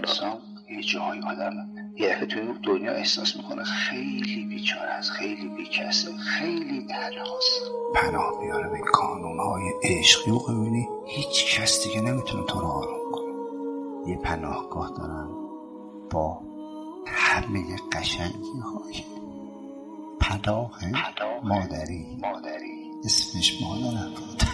انسان یه جای آدم یه دفعه توی دنیا احساس میکنه خیلی بیچاره است، خیلی بیکسه، خیلی تنهاست. پناه بیاره به کانونهای عشقی و ببینی هیچ کس دیگه نمیتونه تو رو آروم کنه. یه پناهگاه دارن با همه قشنگی های پناه مادری اسمش مادر بود.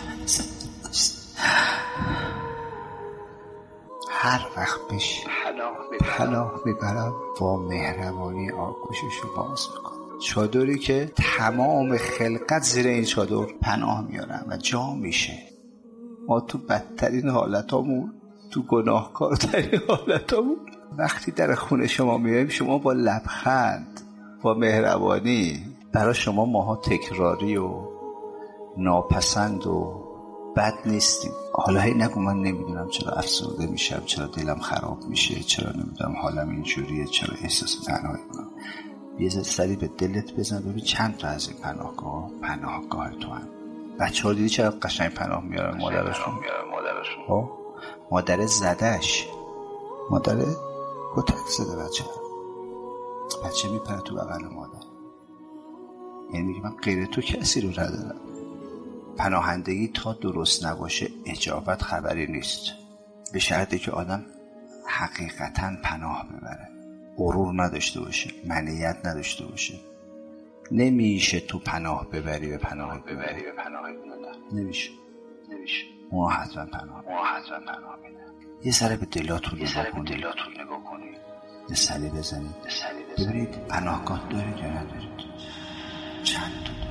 هر وقت بهش پناه میبرم با مهربانی آغوششو باز میکنم. چادری که تمام خلقت زیر این چادر پناه میارن و جا میشه. ما تو بدترین حالتامون، تو گناهکارترین حالتامون، وقتی در خونه شما میایم، شما با لبخند، با مهربانی، برای شما ماها تکراری و ناپسند و بد نیستیم. حالا هی نگو من نمیدونم چرا افسرده میشم، چرا دلم خراب میشه، چرا نمیدونم حالم اینجوریه، چرا احساس تنهایی کنم. یه سری به دلت بزن ببین چند تا از این پناهگاه تو هم. بچه‌ها دیدی چرا قشنگ پناه میارن مادرشون. مادر زدش، مادر کتک زده بچه میپره تو بغل مادر. یعنی میگه من غیر تو کسی رو ندارم. پناهندگی تا درست نباشه اجابت خبری نیست، به شرطی که آدم حقیقتاً پناه ببره، غرور نداشته باشه، منیت نداشته باشه. نمیشه تو پناه ببری به پناه ببری. نمیشه. ما حتما پناه میده. یه ذره به دلاتون نگاه کنید، یه سری بزنید ببینید پناهگاه دارید یا ندارید، چند تا دارید.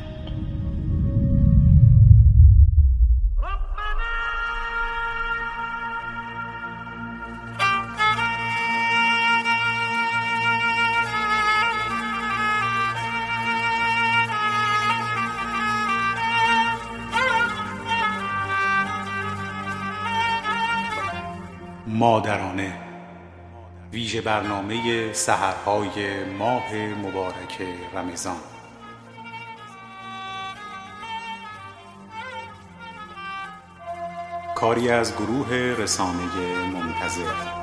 مادرانه، ویژه برنامه سحرهای ماه مبارک رمضان. کاری از گروه رسانه منتظر.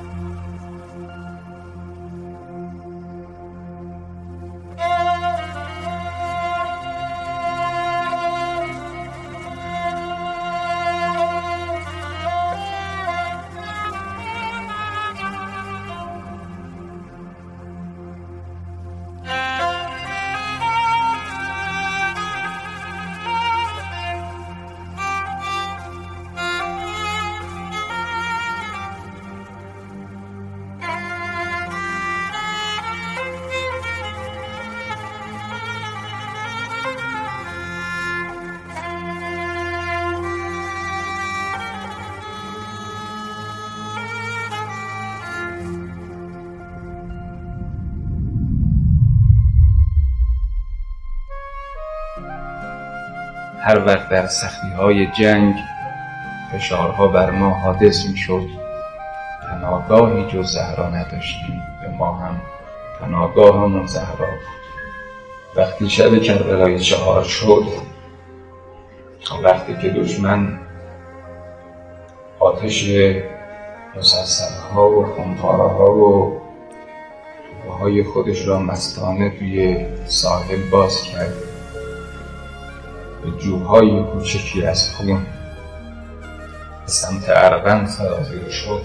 هر وقت در سختی‌های جنگ فشارها بر ما حادث می‌شد، پناهگاهی جز زهرا نداشتیم و ما هم پناهگاهمون زهرا بود. وقتی شب کربلای 4 شد، وقتی که دشمن آتش مسلسل‌ها و خمپاره‌ها و توپ‌های خودش را مستانه توی ساحل باز کرد، به جوهای کوچکی از خون به سمت ارغن سرازیر شد،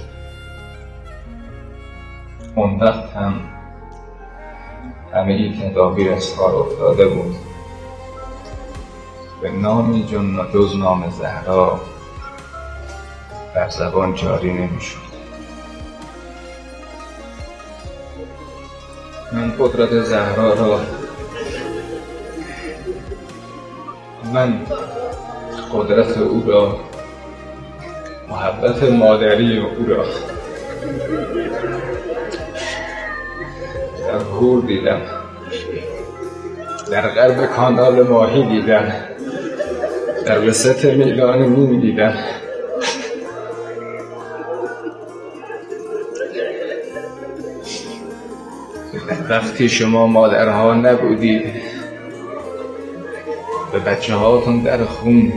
اون وقت هم همه تدابیر از کار افتاده بود. به نامی جز نام زهرا بر زبان جاری نمی‌شد. من قدرت زهرا را، من قدرت او را، محبت مادری او را در هور دیدم، در غرب کانال ماهی دیدم، در وسط میدان مین دیدم. وقتی شما مادرها نبودید، به بچه هاتون در خون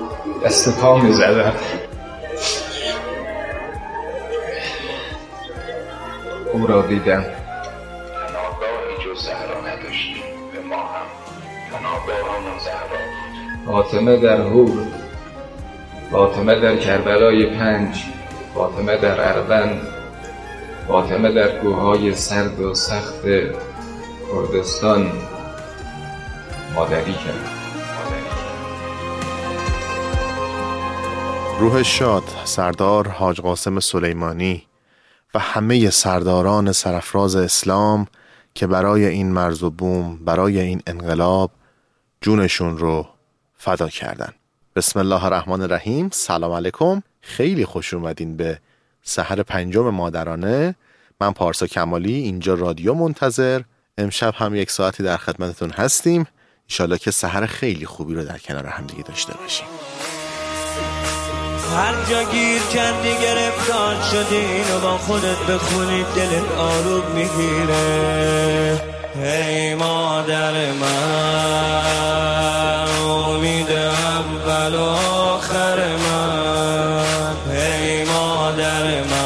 دست پا می زدن. او را دیدم. پناهگاهی جز زهرا نداشتیم، به ما هم پناهگاهمان زهرا بود. فاطمه در هور، فاطمه در کربلای 5، فاطمه در اروند، فاطمه در کوههای سرد و سخت کردستان مادری کرد. روح شاد سردار حاج قاسم سلیمانی و همه سرداران سرافراز اسلام که برای این مرز و بوم، برای این انقلاب جونشون رو فدا کردن. بسم الله الرحمن الرحیم. سلام علیکم، خیلی خوش اومدین به سحر 5 مادرانه. من پارسا کمالی، اینجا رادیو منتظر. امشب هم 1 ساعتی در خدمتتون هستیم. انشالله که سحر خیلی خوبی رو در کنار هم دیگه داشته باشیم. هر جا گیر کردی گرفتار شدی، اینو با خودت بخونی دلت آروم میگیره. ای مادر من، امید اول و آخر من. ای مادر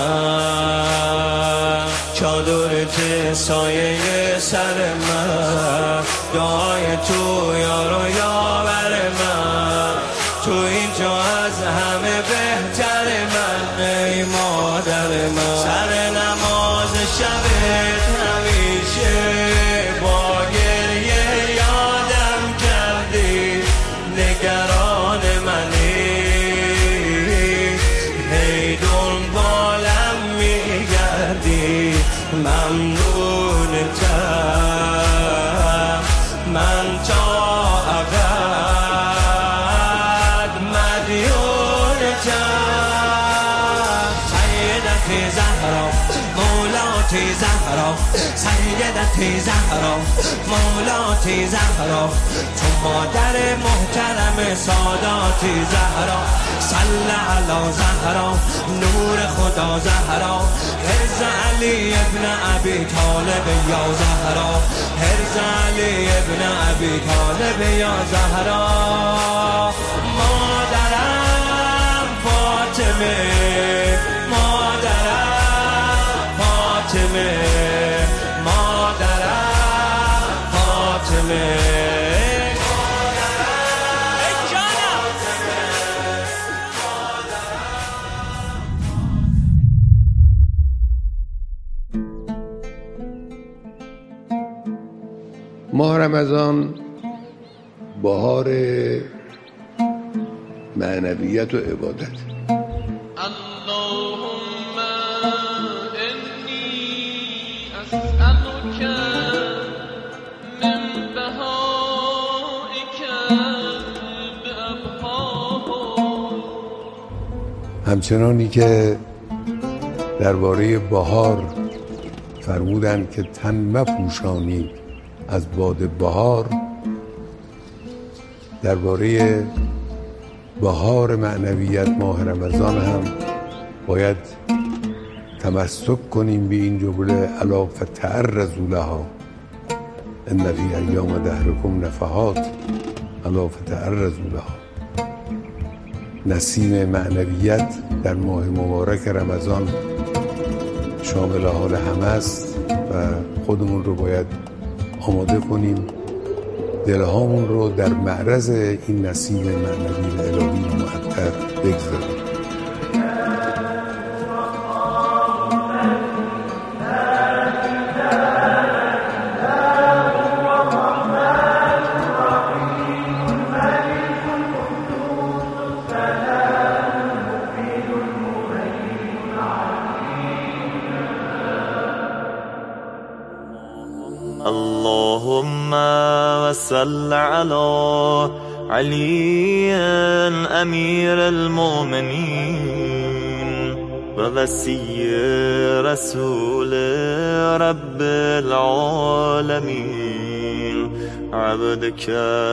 من، چادرت سایه سر من. دعای تو یارو یاور من، تو اینجا از همه بهتر من. ای مادر من، سر نماز شبت همیشه با گریه یادم کردی. نگران منی، هی دنبالم میگردی. ممنونتم من تا ابد مدیونتم. سیدتی زهرا مولاتی زهرا، سیدتی زهرا مولاتی زهرا، تو مادر محترم ساداتی زهرا. صل علی زهرا نور خدا زهرا، حرز علی ابن ابی طالب یا زهرا، حرز علی ابن ابی طالب یا زهرا. مادرم فاطمه، مادرم فاطمه، مادرم فاطمه. ماه رمضان بهار معنویت و عبادت. اللهم انی اسألک من بهائک بابها. همچنانی که درباره بهار فرمودند که تن مپوشانی از باد بهار، درباره بهار معنویت ماه رمضان هم باید تمسک کنیم به این جمله: الا فتعرضوا لها ان فی ایام دهرکم نفحات، الا فتعرضوا لها. نسیم معنویت در ماه مبارک رمضان شامل حال همه است و خودمون رو باید آماده کنیم، دلهامون رو در معرض این نسیم معنوی الهی و معطر بگذاریم. اللهم صل على علي امير المؤمنين ووصي رسول رب العالمين، عبدك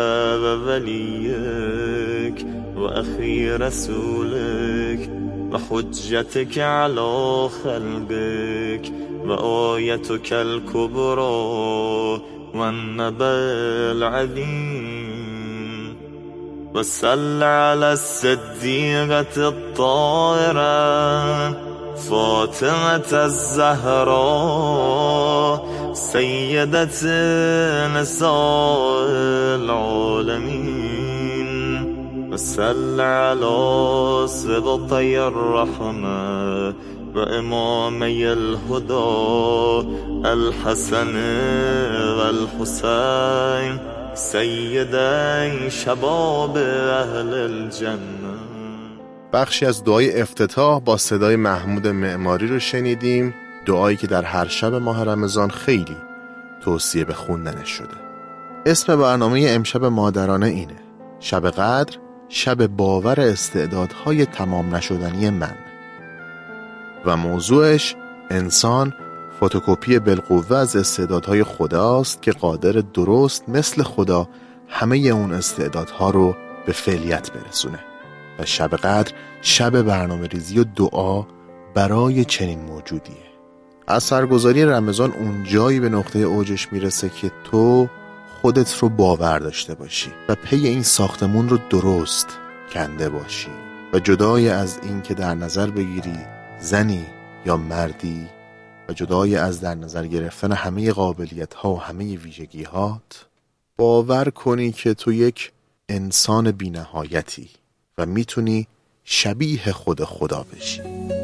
ووليك واخي رسولك وحجتك على خلقك وآيتك الكبرى والنبأ العظيم. وصل على الصديقة الطاهرة فاطمة الزهراء سيدة نساء العالمين وصل على سبطي الرحمة وإمامي الهدى الحسن والحسين سيدي شباب اهل الجنة. بخشی از دعای افتتاح با صدای محمود معماری رو شنیدیم، دعایی که در هر شب ماه رمضان خیلی توصیه به خوندنش شده. اسم برنامه امشب مادرانه اینه: شب قدر، شب باور استعدادهای تمام نشدنی من، و موضوعش انسان فتوکپی بالقوه از استعدادهای خداست که قادر درست مثل خدا همه اون استعدادها رو به فعلیت برسونه. و شب قدر شب برنامه ریزی و دعا برای چنین موجودیه. اثرگذاری رمضان اون جایی به نقطه اوجش میرسه که تو خودت رو باور داشته باشی و پی این ساختمون رو درست کنده باشی و جدای از این که در نظر بگیری زنی یا مردی و جدای از در نظر گرفتن همه قابلیت ها و همه ویژگی هات، باور کنی که تو یک انسان بی نهایتی و میتونی شبیه خود خدا بشی.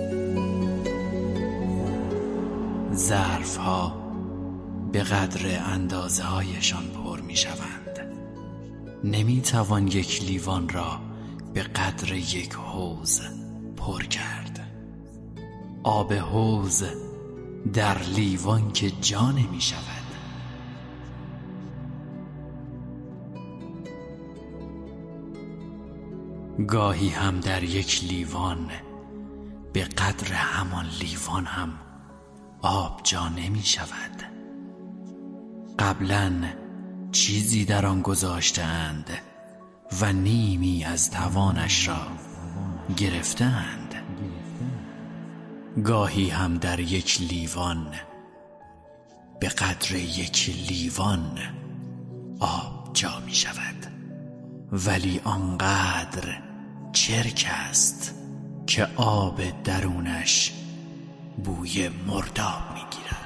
ظرف ها به قدر اندازه هایشان پر می شوند. نمی توان یک لیوان را به قدر یک حوض پر کرد. آب حوض در لیوان که جا نمی شود. گاهی هم در یک لیوان به قدر همان لیوان هم آب جا نمی شود. قبلا چیزی در آن گذاشتند و نیمی از توانش را گرفتند. گاهی هم در یک لیوان به قدر یک لیوان آب جا می شود، ولی آنقدر چرک است که آب درونش بوی مرداب می گیرد.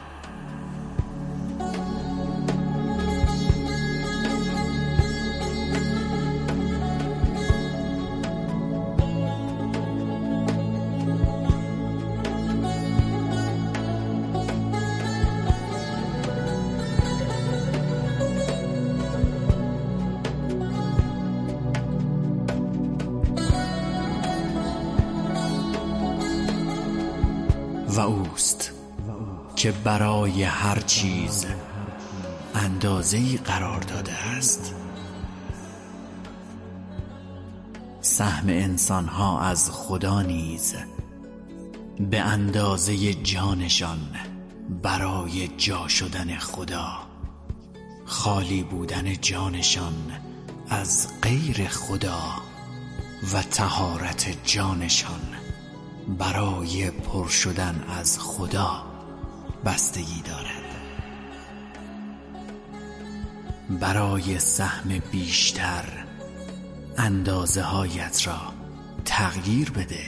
و اوست که برای هر چیز اندازه‌ای قرار داده است. سهم انسان‌ها از خدا نیز به اندازه جانشان برای جا شدن خدا، خالی بودن جانشان از غیر خدا و طهارت جانشان برای پر شدن از خدا بستگی دارد. برای سهم بیشتر اندازه هایت را تغییر بده.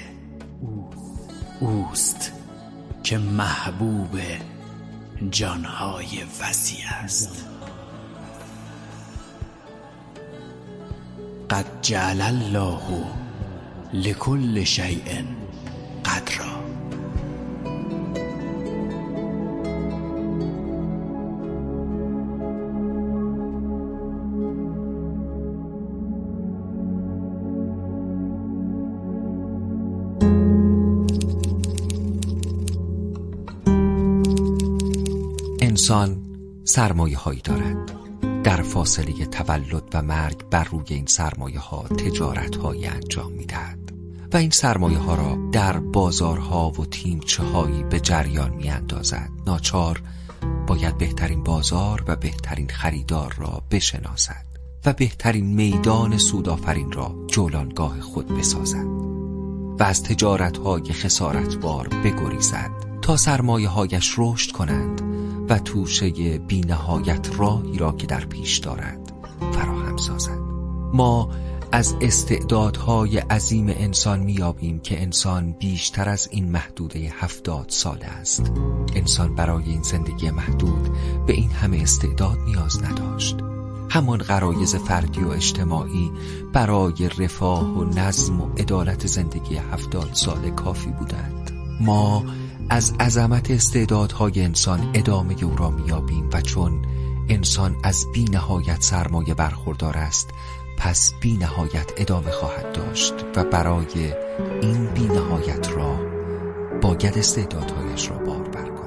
اوست که محبوب جانهای وسیع است. قد جعل الله لكل شیء قدرا. انسان سرمایه هایی دارد. در فاصله تولد و مرگ بر روی این سرمایه ها تجارت هایی انجام می دهد و این سرمایه ها را در بازارها و تیمچه هایی به جریان می اندازد. ناچار باید بهترین بازار و بهترین خریدار را بشناسد و بهترین میدان سودآفرین را جولانگاه خود بسازد و از تجارت های خسارتبار بگریزد تا سرمایه هایش رشد کنند و توشه بی نهایت راهی را که در پیش دارد فراهم سازد. ما از استعدادهای عظیم انسان میابیم که انسان بیشتر از این محدوده 70 ساله است. انسان برای این زندگی محدود به این همه استعداد نیاز نداشت. همان غرایز فردی و اجتماعی برای رفاه و نظم و عدالت زندگی 70 ساله کافی بودند. ما از عظمت استعدادهای انسان ادامه او را میابیم و چون انسان از بی نهایت سرمایه برخوردار است، پس بی نهایت ادامه خواهد داشت و برای این بی نهایت راه باید استعدادهایش را باربر کند.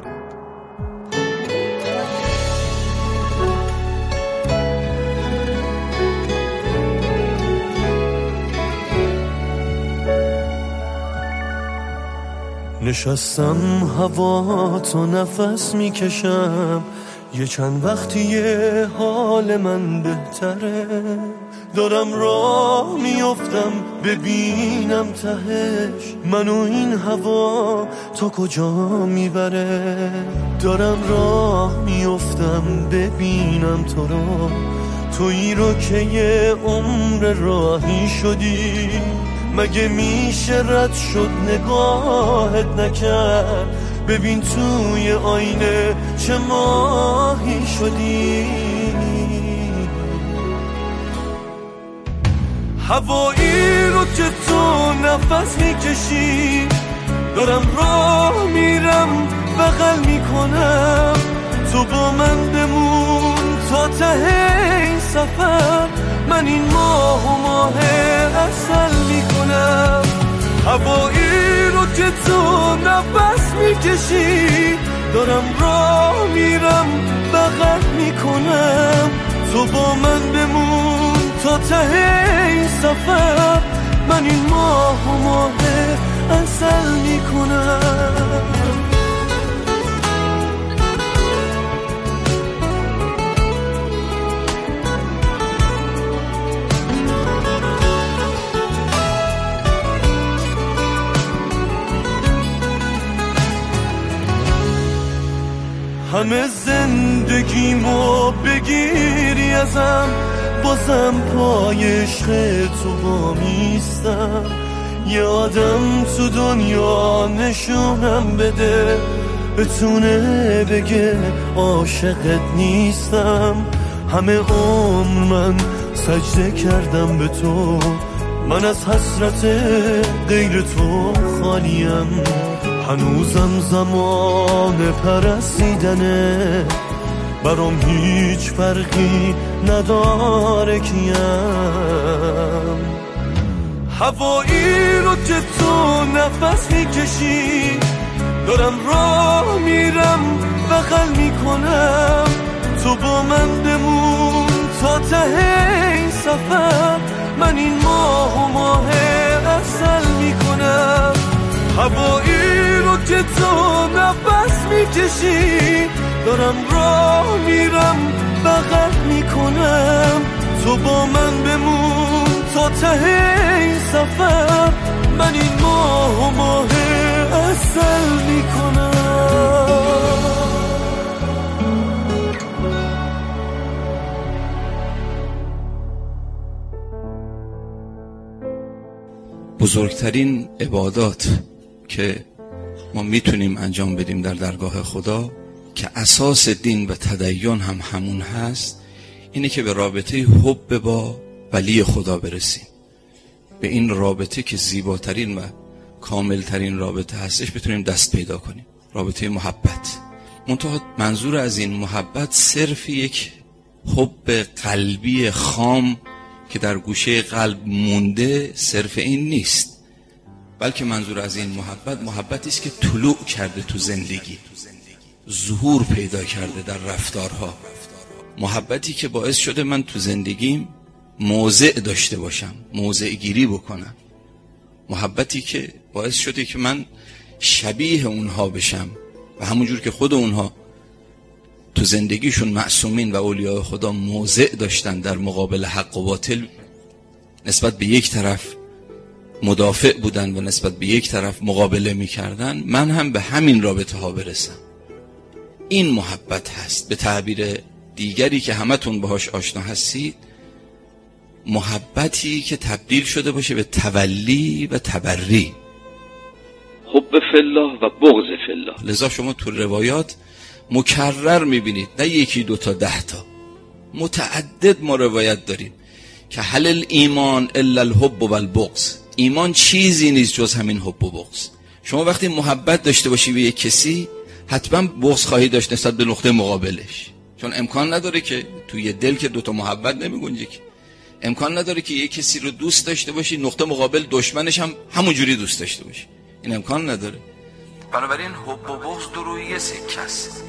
نشستم هوا تو نفس میکشم، یه چند وقتیه حال من بهتره، دارم راه میافتم ببینم تهش منو این هوا تا کجا میبره. دارم راه میافتم ببینم تو رو، تویی رو که یه عمر راهی شدی، مگه میشه رد شد نگاهت نکرد، ببین توی آینه چه ماهی شدی. هوایی رو که تو نفس میکشی، دارم راه میرم بغل میکنم، تو با من بمون تا ته این سفر، من این ماه و ماه عسل میکنم. هوایی رو که تو نفس میکشی، دارم راه میرم بغل میکنم، تو با من بمون تا ته این سفر، من این ماه و ماه عسل میکنم. همه زندگیمو بگیری ازم، بازم پای عشق تو وامیستم. یه آدم تو دنیا نشونم بده، بتونه بگه عاشقت نیستم. همه عمر من سجده کردم به تو، من از حسرت غیر تو خالیم، هنوزم زمان پرستیدنه، برام هیچ فرقی نداره کیم. هوایی رو که تو نفس میکشی، دارم راه میرم بغل میکنم، تو با من بمون تا ته این سفر، من این ماه و ماه عسل میکنم. هوایی رو که تو نفس میکشی، دارم راه میرم بغل میکنم، تو با من بمون تا ته این سفر، من این ماه و ماه عسل میکنم. بزرگترین عبادات که ما میتونیم انجام بدیم در درگاه خدا که اساس دین و تدین هم همون هست، اینه که به رابطه حب با ولی خدا برسیم، به این رابطه که زیباترین و کاملترین رابطه هستش بتونیم دست پیدا کنیم، رابطه محبت. منتها منظور از این محبت صرف یک حب قلبی خام که در گوشه قلب مونده صرف این نیست، بلکه منظور از این محبتی است که طلوع کرده تو زندگی، ظهور پیدا کرده در رفتارها، محبتی که باعث شده من تو زندگیم موضع داشته باشم، موضع گیری بکنم، محبتی که باعث شده که من شبیه اونها بشم و همونجور که خود اونها تو زندگیشون معصومین و اولیاء خدا موضع داشتن در مقابل حق و باطل، نسبت به یک طرف مدافع بودن و نسبت به یک طرف مقابله میکردن، من هم به همین رابطه ها برسم. این محبت هست. به تعبیر دیگری که همتون باهاش آشنا هستید، محبتی که تبدیل شده باشه به تولی و تبری، حب فی و بغض فی. لذا شما تو روایات مکرر میبینید، نه یکی دو تا 10 تا، متعدد ما روایت داریم که هل الایمان الا الحب و البغض. ایمان چیزی نیست جز همین حب و بغض. شما وقتی محبت داشته باشی به یک کسی، حتما بغض خواهی داشت نسبت به نقطه مقابلش، چون امکان نداره که توی دل که دوتا محبت نمیگنجه، که امکان نداره که یک کسی رو دوست داشته باشی نقطه مقابل دشمنش هم همون جوری دوست داشته باشی، این امکان نداره. بنابراین حب و بغض دو رویه سکه است.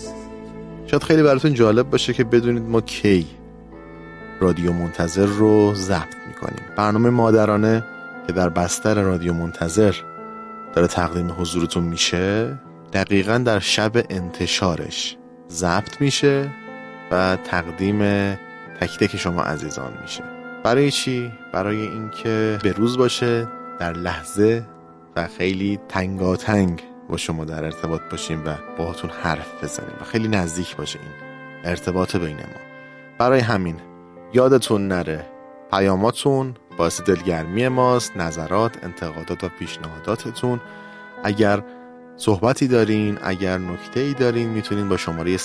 شاید خیلی براتون جالب باشه که بدونید ما کی رادیو منتظر رو ضبط میکنیم. برنامه مادرانه که در بستر رادیو منتظر داره تقدیم حضورتون میشه، دقیقاً در شب انتشارش ضبط میشه و تقدیم تک تک شما عزیزان میشه. برای چی؟ برای اینکه به روز باشه، در لحظه و خیلی تنگاتنگ با شما در ارتباط باشیم و باهاتون حرف بزنیم و خیلی نزدیک باشه این ارتباط بین ما. برای همین یادتون نره پیاماتون باعث دلگرمی ماست، نظرات، انتقادات و پیشنهاداتتون. اگر صحبتی دارین، اگر نکته‌ای دارین، میتونین با شماره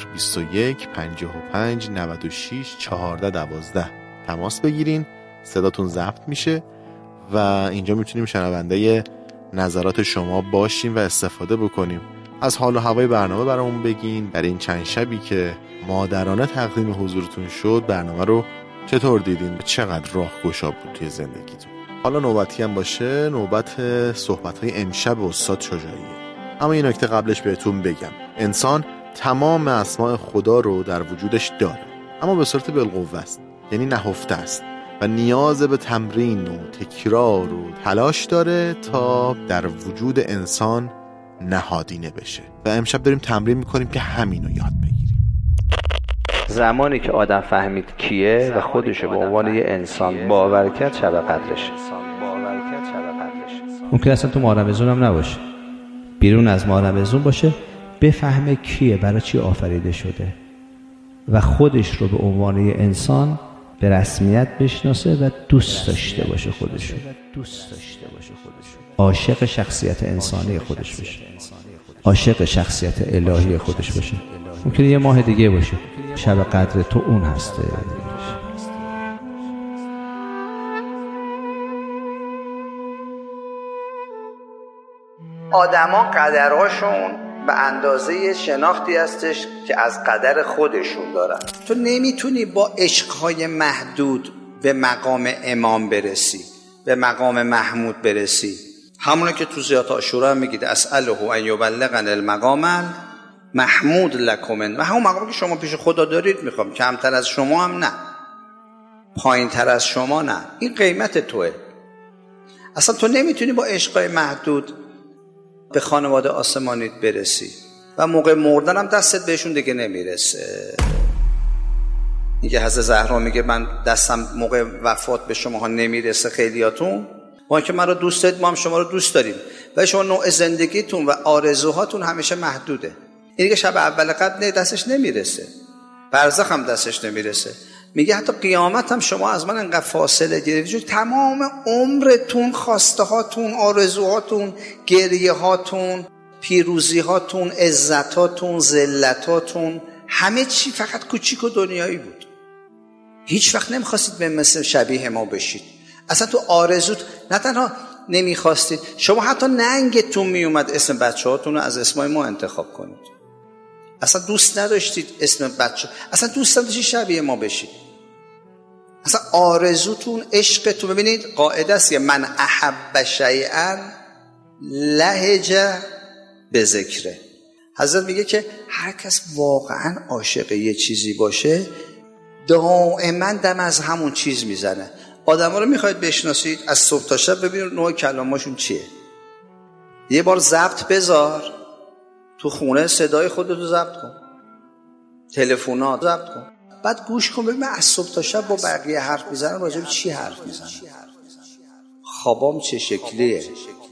021 55 96 14 12 تماس بگیرین. صداتون ضبط میشه و اینجا میتونیم شنونده نظرات شما باشیم و استفاده بکنیم. از حال و هوای برنامه برامون بگین. در این چند شبی که مادرانه تقدیم حضورتون شد، برنامه رو چطور دیدین؟ چقدر راهگشا بود توی زندگیتون؟ حالا نوبتی هم باشه، نوبت صحبت‌های امشب استاد شجاعیه. اما این نکته قبلش بهتون بگم، انسان تمام اسماء خدا رو در وجودش داره، اما به صورت بالقوه است، یعنی نهفته است و نیاز به تمرین و تکرار و تلاش داره تا در وجود انسان نهادینه بشه و امشب داریم تمرین میکنیم که همینو یاد بگیریم. زمانی که آدم فهمید کیه و خودشو به عنوان یه انسان باور کرد، شب قدرش. ممکن اصلا تو ماه رمضان هم نباشه، بیرون از ماه رمضان باشه، بفهمه کیه، برای چی آفریده شده و خودش رو به عنوان یه انسان به رسمیت بشناسه و دوست داشته باشه خودشو، عاشق شخصیت انسانی خودش بشه، عاشق شخصیت الهی خودش باشه. ممکنه یه ماه دیگه باشه، شب قدر تو اون هسته. آدما قدرهاشون به اندازه شناختی هستش که از قدر خودشون دارن. تو نمیتونی با عشقهای محدود به مقام امام برسی، به مقام محمود برسی. همونه که تو زیارت عاشورا هم میگید اسأله ان یبلغن المقام محمود لکم، و همون مقامی که شما پیش خدا دارید میخوام، کمتر از شما هم نه، پایین تر از شما نه، این قیمت توه. اصلا تو نمیتونی با عشقهای محدود به خانواده آسمانیت برسی و موقع مردن هم دستت بهشون دیگه نمیرسه. اینکه حضرت زهرا میگه من دستم موقع وفات به شماها نمیرسه، خیلیاتون با اینکه من رو دوست دارید، ما هم شما رو دوست داریم، و شما نوع زندگیتون و آرزوهاتون همیشه محدوده. این که شب اول قدر دستش نمیرسه، برزخ هم دستش نمیرسه. میگه حتی قیامت هم شما از من انقدر فاصله گرفتید، تمام عمرتون، خواسته هاتون، آرزوهاتون، گریه هاتون، پیروزی هاتون، عزت هاتون، ذلت هاتون، همه چی فقط کوچیک و دنیایی بود. هیچ وقت نمیخواستید به مثل شبیه ما بشید. اصلا تو آرزوت نه تنها نمیخواستید، شما حتی ننگتون میومد اسم بچه هاتون رو از اسمای ما انتخاب کنید. اصلا دوست نداشتید اسم بچه، اصلا دوست نداشتید شبیه ما بشید. اصلا آرزوتون، عشقتون، ببینید قاعده است، من احب شیئا لهج به ذکره. حضرت میگه که هر کس واقعا عاشق یه چیزی باشه، دائما دم از همون چیز میزنه. آدما رو میخواید بشناسید، از صبح تا شب ببینید نوع کلاماشون چیه. یه بار ضبط بذار تو خونه، صدای خودتو ضبط کن، تلفنات ضبط کن، بعد گوش کن ببین از صبح تا شب با بقیه حرف میزنم، راجع به چی حرف میزنم، خوابام چه شکلیه،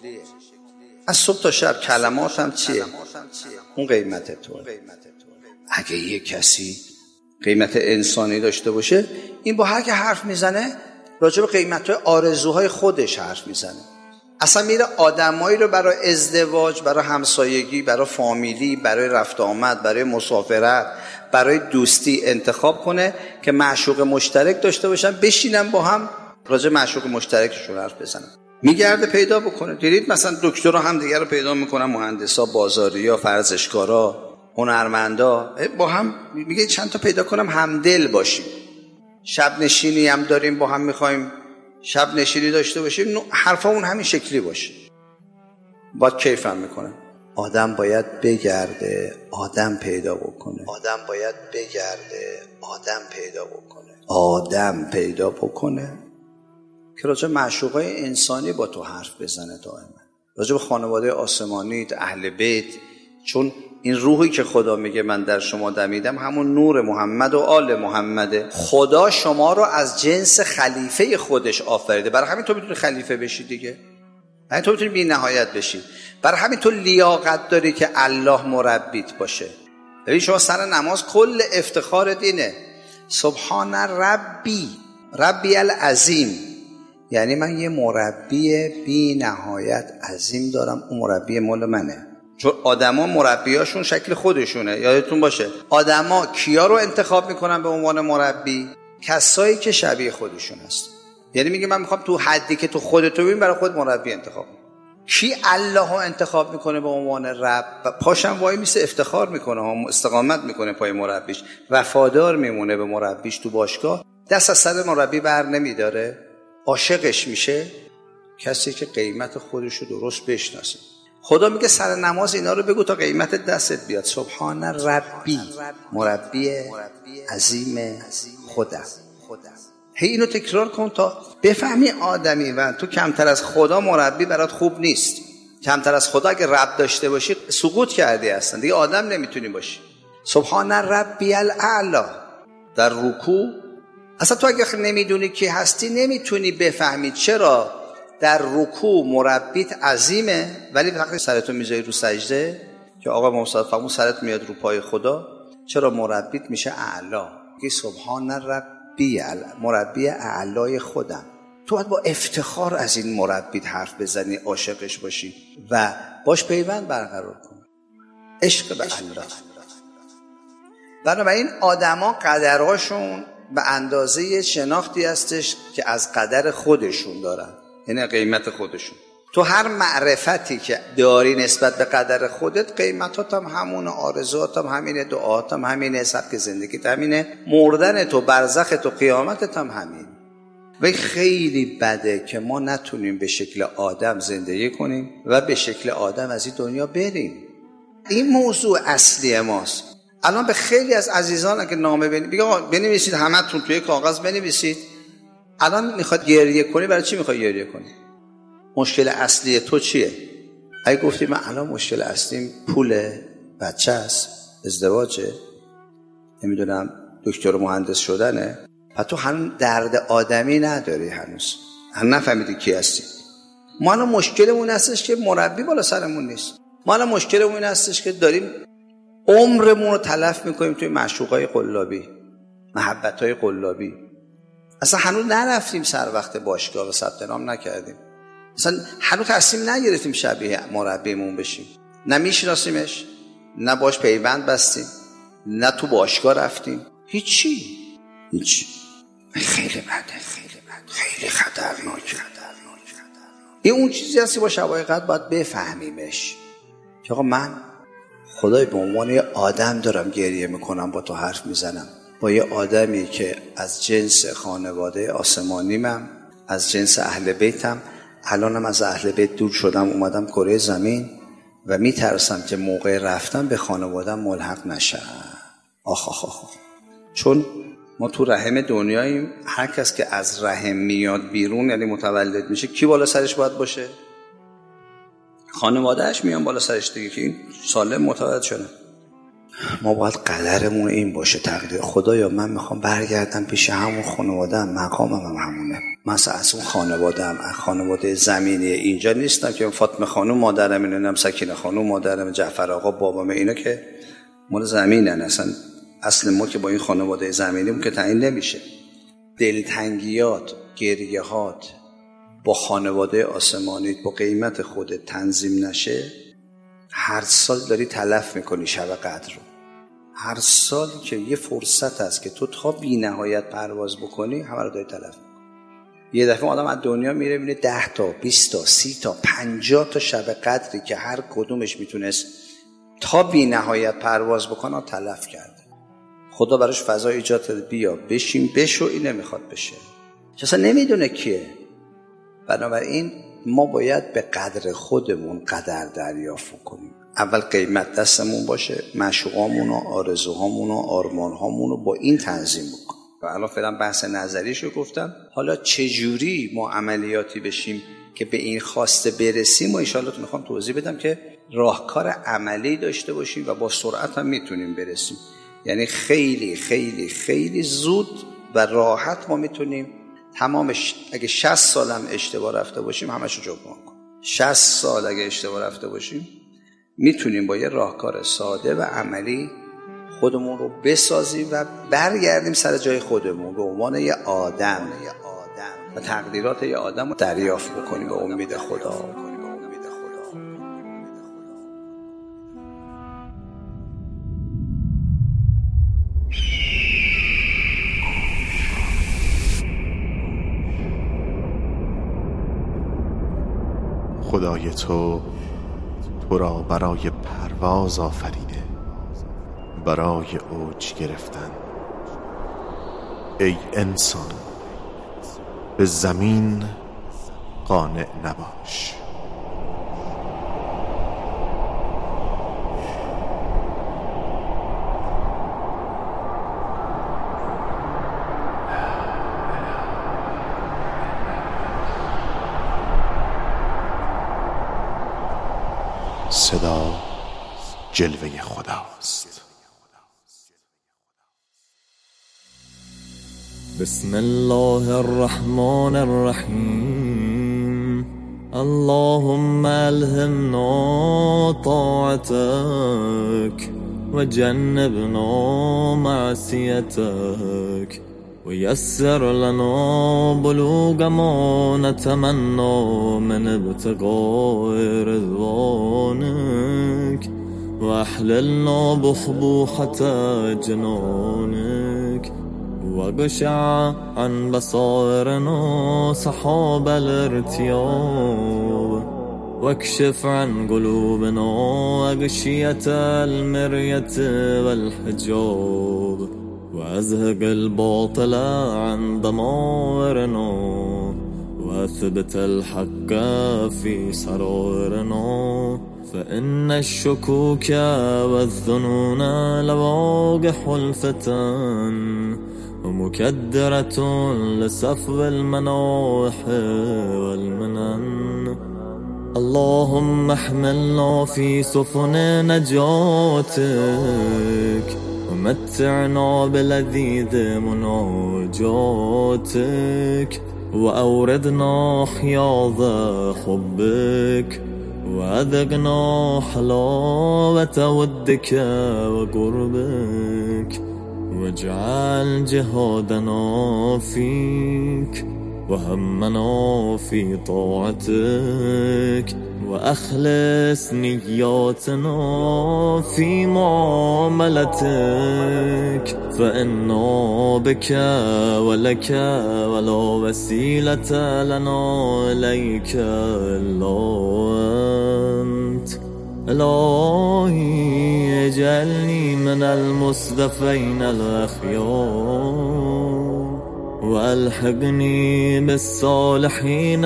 از صبح تا شب کلماتم چیه. اون قیمت تو. اگه یه کسی قیمت انسانی داشته باشه، این با هر که حرف میزنه راجع به قیمت‌های آرزوهای خودش حرف میزنه. اصلا میره آدمایی رو برای ازدواج، برای همسایگی، برای فامیلی، برای رفت آمد، برای مسافرت، برای دوستی انتخاب کنه که معشوق مشترک داشته باشن، بشینن با هم راجع به معشوق مشترکشون حرف بزنن. میگرده پیدا بکنه. دیدید مثلا دکترها هم دیگه رو پیدا میکنن، مهندسا، بازاریا، ورزشکارا، هنرمندا، با هم میگه چند تا پیدا کنم همدل باشیم. شب نشینی هم داریم، با هم میخوایم شب نشینی داشته باشیم، حرفمون همین شکلی باشه. باید کیف هم میکنه. آدم باید بگرده، آدم پیدا بکنه. آدم باید بگرده، آدم پیدا بکنه. آدم پیدا بکنه که راجع به معشوقای انسانی با تو حرف بزنه دائما. راجع به خانواده آسمانی، اهل بیت، چون این روحی که خدا میگه من در شما دمیدم همون نور محمد و آل محمده. خدا شما رو از جنس خلیفه خودش آفریده، برای همین تو میتونی خلیفه بشی دیگه، برای تو میتونی بی نهایت بشی، برای همین تو لیاقت داری که الله مربیت باشه. ببین شما سر نماز کل افتخارت اینه سبحان ربی، ربی العظیم، یعنی من یه مربی بی نهایت عظیم دارم، اون مربی مال منه. چون آدما مربیاشون شکل خودشونه. یادتون باشه آدما کیا رو انتخاب میکنن به عنوان مربی؟ کسایی که شبیه خودشون هست. یعنی میگه من میخوام تو حدی که تو خودتو ببین برای خود مربی انتخاب کن. کی الله رو انتخاب میکنه به عنوان رب؟ پاشم وای میسه افتخار میکنه، استقامت میکنه پای مربیش، وفادار میمونه به مربیش. تو باشگاه دست از سر مربی بر نمیداره، عاشقش میشه. کسی که قیمت خودش رو درست بشناسه. خدا میگه سر نماز اینا رو بگو تا قیمت دستت بیاد. سبحان ربی، مربی عظیم خودم. هی اینو تکرار کن تا بفهمی آدمی و تو کمتر از خدا مربی برات خوب نیست. کمتر از خدا اگه رب داشته باشی سقوط کردی هستن دیگه، آدم نمیتونی باشی. سبحان ربی الاعلی در رکوع. اصلا تو اگه نمیدونی کی هستی نمیتونی بفهمی چرا در رکوع مربیت عظیمه ولی وقتی سرتو میذاری رو سجده که آقا محمد فرمود سرت میاد رو پای خدا، چرا مربیت میشه اعلا؟ که سبحان ربی، مربی اعلای خودم. تو باید با افتخار از این مربیت حرف بزنی، عاشقش باشی و باش پیوند برقرار کن. عشق به الله. بنابراین آدما قدرهاشون به اندازه شناختی هستش که از قدر خودشون دارن، یعنی قیمت خودشون. تو هر معرفتی که داری نسبت به قدر خودت، قیمتات هم همونه، آرزوات هم همینه، دعات هم همینه، سبک زندگیت همینه، مردن تو، برزخ تو، قیامتت هم همین. و خیلی بده که ما نتونیم به شکل آدم زندگی کنیم و به شکل آدم از این دنیا بریم. این موضوع اصلی ماست. الان به خیلی از عزیزان اگه نامه بنویسید، همتون توی کاغذ بنویسید. الان میخواد گریه کنی، برای چی میخوای گریه کنی؟ مشکل اصلی تو چیه؟ اگه گفتی من الان مشکل اصلیم پوله، بچه است، ازدواجه، نمیدونم دکتر و مهندس شدنه، و تو هنوز درد آدمی نداری، هنوز نفهمیدی کی هستی. ما الان مشکلمون هستش که مربی بالا سرمون نیست. ما الان مشکلمون هستش که داریم عمرمون رو تلف میکنیم توی معشوقای قلابی، محبتای قلابی. اصلا هنوز نرفتیم سر وقت باشگاه و ثبت نام نکردیم. اصلا هنوز تصمیم نگرفتیم شبیه مربیمون بشیم. نه میشناسیمش، نه باش پیوند بستیم، نه تو باشگاه رفتیم، هیچی. خیلی بده، خیلی خطرناکه. این اون چیزی هستی با شبای قدر باید بفهمیمش که آقا من خدای به عنوان یه آدم دارم گریه میکنم، با تو حرف میزنم، با یه آدمی که از جنس خانواده آسمانیمم، از جنس اهل بیتم. الانم از اهل بیت دور شدم، اومدم کره زمین و میترسم که موقع رفتن به خانوادم ملحق نشم. آخ. چون ما تو رحم دنیاییم. هر کس که از رحم میاد بیرون، یعنی متولد میشه، کی بالا سرش باید باشه؟ خانوادهش میان بالا سرش دیگه، که این سالم متولد شده. ما باید قدرمون این باشه، تقدیر خدایا من میخوام برگردم پیش همون خانواده‌ام، مقامم هم همونه. مثلا از اون خانواده زمینی اینجا نیستم که فاطمه خانم مادرم، اینم سکینه خانم مادرم، جعفر آقا بابام، اینا که مال زمینن، اصلا اصل ما که با این خانواده زمینیم که تعیین نمیشه. دلتنگیات، گریهات با خانواده آسمانیت با قیمت خودت تنظیم نشه، هر سال داری تلف میکنی شب قدر رو. هر سال که یه فرصت هست که تو تا بی نهایت پرواز بکنی، همه رو داری تلف میکنی. یه دفعه آدم از دنیا میره میبینه 10 تا 20 تا 30 تا 50 تا شب قدری که هر کدومش میتونست تا بی نهایت پرواز بکنه تلف کرده. خدا براش فضا ایجاد کرده، بیا بشین بشو، این نمیخواد بشه، اصلا نمیدونه کیه. بنابراین ما باید به قدر خودمون قدر دریافت کنیم. اول قیمت دستمون باشه، معشوقامون و آرزوهامون و آرمانهامون رو با این تنظیم بکنیم. و الان فعلا بحث نظریشو گفتم، حالا چجوری ما عملیاتی بشیم که به این خواسته برسیم و انشاءالله تو میخوام توضیح بدم که راهکار عملی داشته باشیم و با سرعت هم میتونیم برسیم. یعنی خیلی خیلی خیلی زود و راحت ما میتونیم تمامش، اگه 60 سال هم اشتباه رفته باشیم همشو جبران کنیم. 60 سال اگه اشتباه رفته باشیم میتونیم با یه راهکار ساده و عملی خودمون رو بسازیم و برگردیم سر جای خودمون به عنوان یه آدم و تقدیرات یه آدم رو دریافت بکنیم به امید خدا. خدای تو را برای پرواز آفریده، برای اوج گرفتن. ای انسان، به زمین قانع نباش. صدا جلوه خداست. بسم الله الرحمن الرحیم. اللهم الهمنا طاعتك وجنبنا معصيتك ويسر لنا بلوغ ما نتمنى من ابتغاء رضوانك واحللنا بخبوحة جنانك وقشع عن بصائرنا سحاب الارتياب واكشف عن قلوبنا أغشية المرية والحجاب وأزهق الباطل عن ضمائرنا وأثبت الحق في سرائرنا فإن الشكوك والظنون لواقح الفتن ومكدرة لسفو المناح والمنن. اللهم احملنا في سفن نجاتك ومتعنا بلذيذ مناجاتك وأوردنا حياض حبك وأذقنا حلاوة ودك وقربك واجعل جهادنا فيك وهمنا في طاعتك وأخلص نياتنا في معاملتك فإنا بك ولك ولا وسيلة لنا إليك إلا أنت. إلهي اجعلني من المصطفين الأخيار وألحقني بالصالحين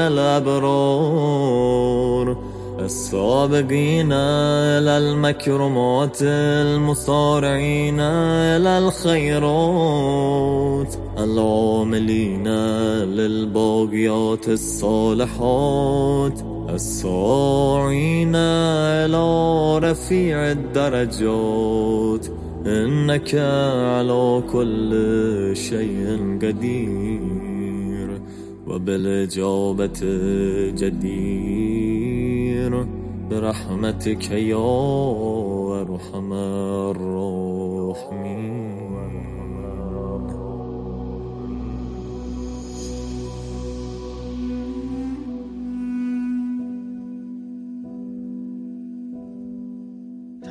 الأبرار السابقين إلى المكرمات المصارعين إلى الخيرات العاملين للباقيات الصالحات الساعين إلى رفيع الدرجات إنك على كل شيء قدير وبالإجابة جدير برحمتك يا أرحم الراحمين.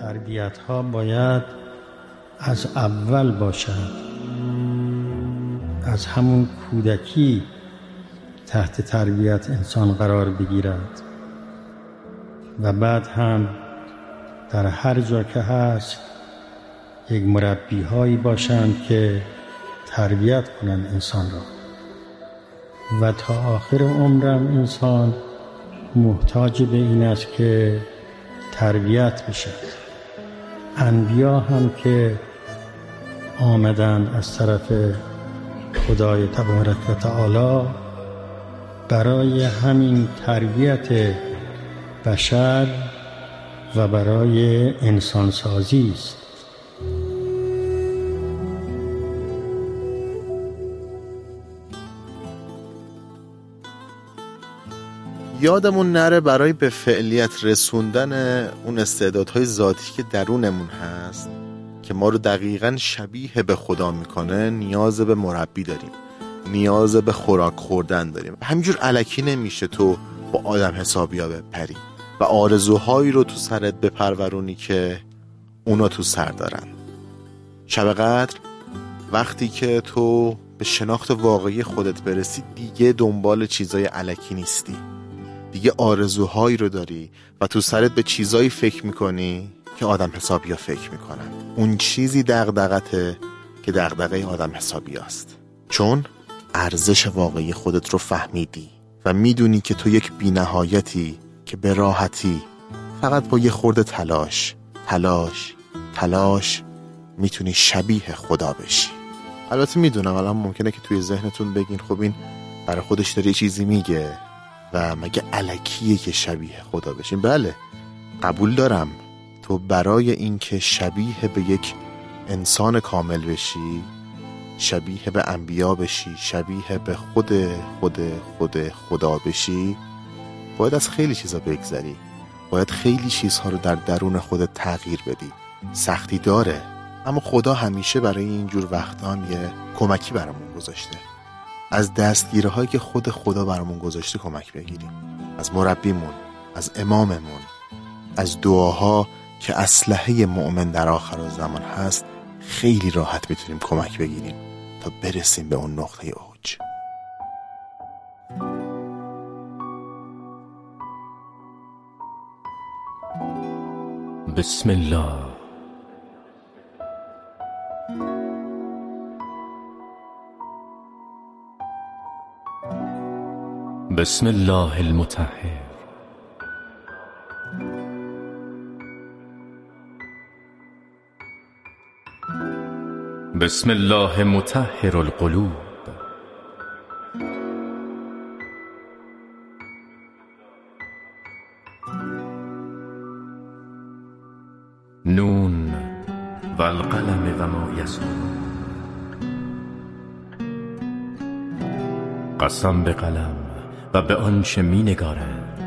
تربیت ها باید از اول باشد، از همون کودکی تحت تربیت انسان قرار بگیرد و بعد هم در هر جا که هست یک مربی هایی باشند که تربیت کنند انسان را و تا آخر عمرم انسان محتاج به این است که تربیت بشه. انبیا هم که آمدن از طرف خدای تبارک و تعالی برای همین تربیت بشر و برای انسان سازی است. یادمون نره برای به فعلیت رسوندن اون استعدادهای ذاتی که درونمون هست که ما رو دقیقاً شبیه به خدا میکنه نیاز به مربی داریم، نیاز به خوراک خوردن داریم. همینجور الکی نمیشه تو با آدم حسابیا بپری و آرزوهایی رو تو سرت بپرورونی که اونا تو سر دارن. شب قدر وقتی که تو به شناخت واقعی خودت برسی دیگه دنبال چیزای الکی نیستی، دیگه آرزوهایی رو داری و تو سرت به چیزایی فکر میکنی که آدم حسابیا فکر میکنن. اون چیزی دغدغته که دغدغه آدم حسابی است، چون ارزش واقعی خودت رو فهمیدی و میدونی که تو یک بی‌نهایتی که به راحتی فقط با یه خورده تلاش میتونی شبیه خدا بشی. البته میدونم الان ممکنه که توی ذهنتون بگین خب این برای خودش داره چیزی میگه و مگه الکیه که شبیه خدا بشین؟ بله قبول دارم، تو برای این که شبیه به یک انسان کامل بشی، شبیه به انبیا بشی، شبیه به خود خدا بشی، باید از خیلی چیزا بگذری، باید خیلی چیزها رو در درون خودت تغییر بدی. سختی داره، اما خدا همیشه برای اینجور وقتا هم یه کمکی برامون گذاشته. از دستگیرهایی که خود خدا برامون گذاشته کمک بگیریم، از مربیمون، از اماممون، از دعاها که اسلحه مؤمن در آخر زمان هست. خیلی راحت میتونیم کمک بگیریم تا برسیم به اون نقطه اوج. بسم الله. بسم الله المطهر. بسم الله مطهر القلوب. نون و القلم و ما یسطرون. قسم به قلم و به آنچه می نگارند.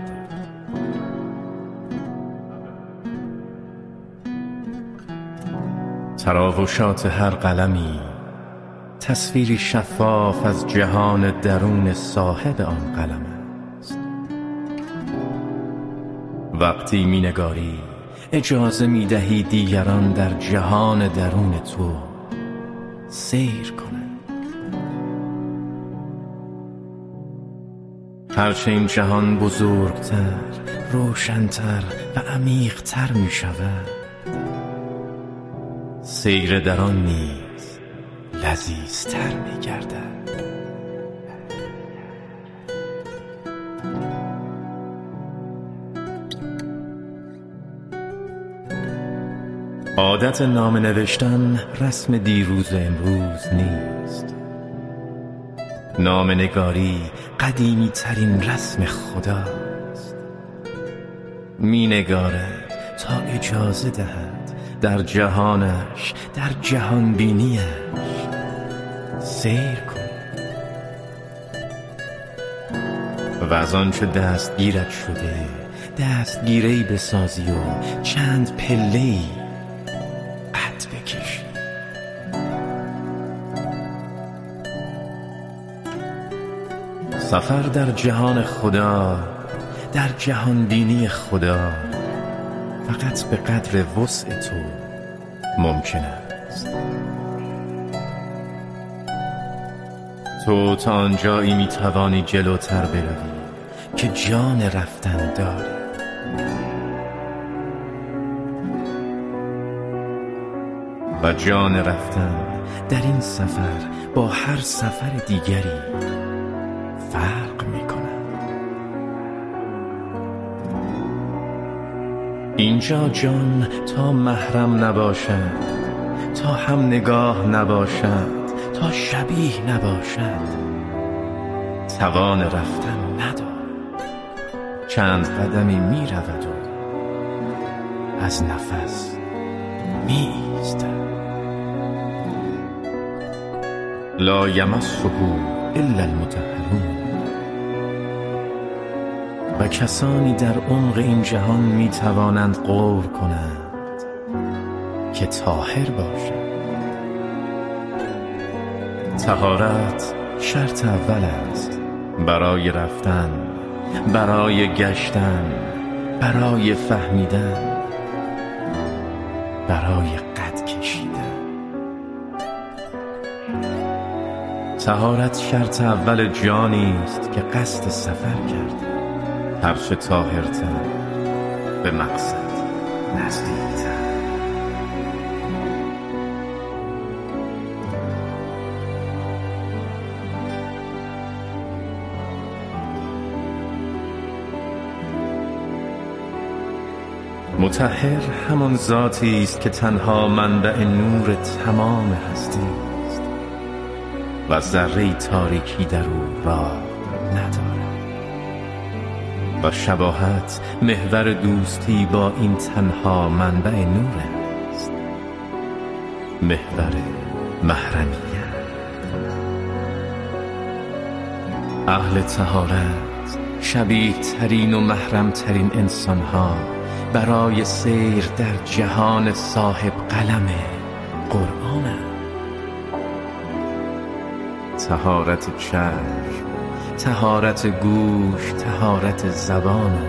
تراوشات هر قلمی تصویری شفاف از جهان درون صاحب آن قلم است. وقتی می نگاری اجازه می دهی دیگران در جهان درون تو سیر کنند. هرچه این جهان بزرگتر، روشنتر و عمیقتر می شود، سیر در آن نیز لذیذتر می گردد. عادت نامه نوشتن رسم دیروز امروز نیست. نامه نگاری قدیمی ترین رسم خداست. می نگارد تا اجازه دهد در جهانش، در جهان بینیش سیر کن و از آنچه دستگیرت شده دستگیری بسازی و چند پله‌ای قد بکشی. سفر در جهان خدا، در جهان بینی خدا فقط به قدر وسع تو ممکن است. تو تا آنجایی میتوانی جلوتر بروی که جان رفتن داری. و جان رفتن در این سفر با هر سفر دیگری فرق می‌کند. اینجا جان تا محرم نباشد، تا هم نگاه نباشد، تا شبیه نباشد، توان رفتن ندارد. چند قدمی می رود و از نفس می ایستد. لا یمسه الا المطهرون. و کسانی در عمق این جهان می توانند غور کنند که طاهر باشند. طهارت شرط اول است برای رفتن، برای گشتن، برای فهمیدن، برای قد کشیدن. طهارت شرط اول جانی است که قصد سفر کرده، هرچه طاهرتر به مقصد نزدیکتر. مطهر همان ذاتی است که تنها منبع نور تمام هستی است و ذره تاریکی در او راه ندارد. و شباهت محور دوستی با این تنها منبع نور است، محور محرمیت. اهل طهارت شبیه ترین و محرم ترین انسان ها برای سیر در جهان صاحب قلم قرآن. طهارت چشم، طهارت گوش، طهارت زبان،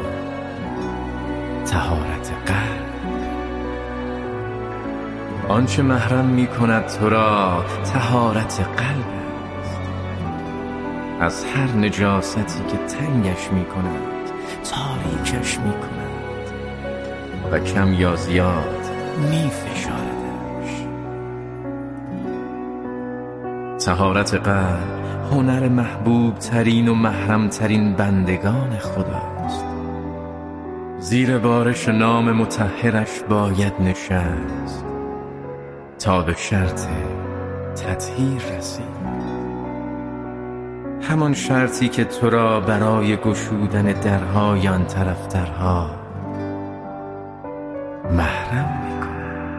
طهارت قلب. آنچه محرم می کند تو را طهارت قلب است. از هر نجاستی که تنگش می کند، تاریکش می کند و کم یا زیاد می فشاردش. طهارت قلب هنر محبوب ترین و محرم ترین بندگان خداست. زیر بارش نام مطهرش باید نشست تا به شرط تطهیر رسید. همان شرطی که تو را برای گشودن درهای آن طرفترها محرم می‌کند.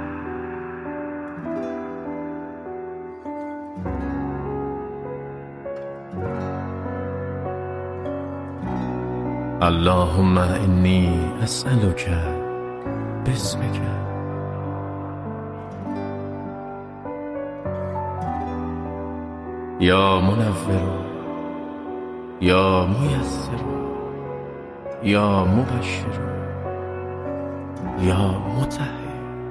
اللهم انی اسألک باسمک یا منور یا میسر یا مبشر یا مطهر.